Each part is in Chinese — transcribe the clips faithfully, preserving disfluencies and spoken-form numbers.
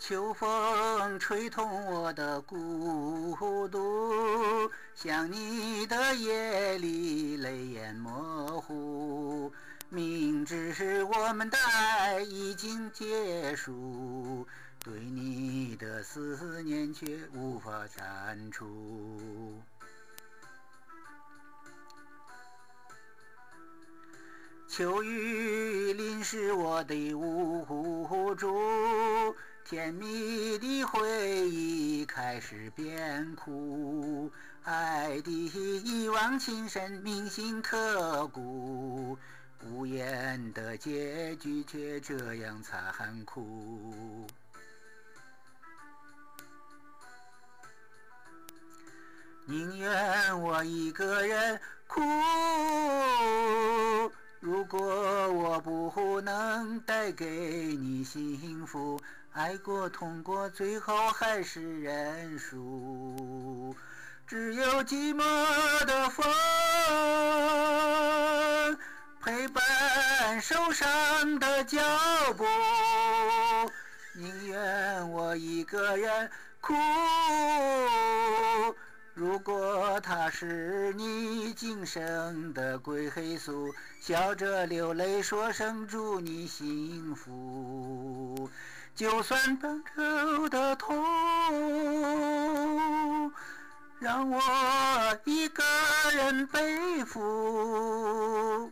秋风吹痛我的孤独，想你的夜里泪眼模糊，明知我们的爱已经结束，对你的思念却无法删除。秋雨淋湿我的无助，甜蜜的回忆开始变苦，爱的一往情深，铭心刻骨，无言的结局却这样残酷。宁愿我一个人哭，如果我不能带给你幸福，爱过痛过，最后还是认输。只有寂寞的风陪伴受伤的脚步，宁愿我一个人哭，如果他是你今生的归宿，笑着流泪说声祝你幸福。就算当初的痛让我一个人背负，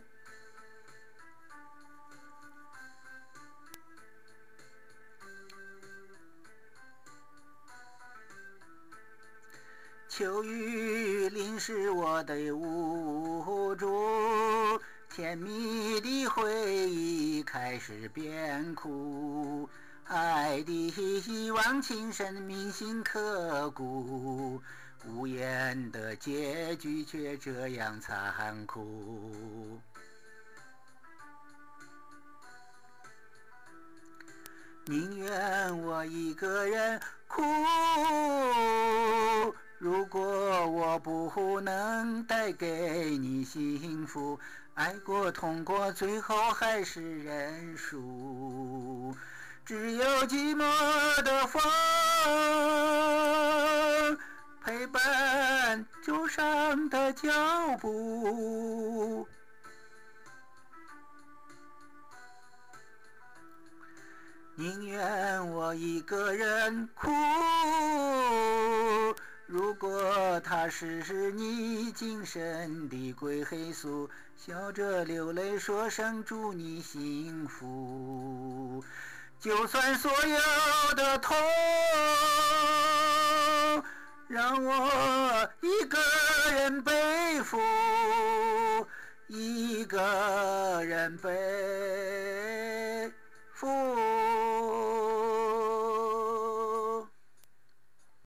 秋雨淋湿我的无助，甜蜜的回忆开始变苦，爱的一往情深，铭心刻骨，无言的结局却这样残酷。宁愿我一个人哭，如果我不能带给你幸福，爱过痛过，最后还是认输。只有寂寞的风陪伴忧伤的脚步，宁愿我一个人哭，如果他是你今生的归宿，笑着流泪说声祝你幸福。就算所有的痛让我一个人背负，一个人背负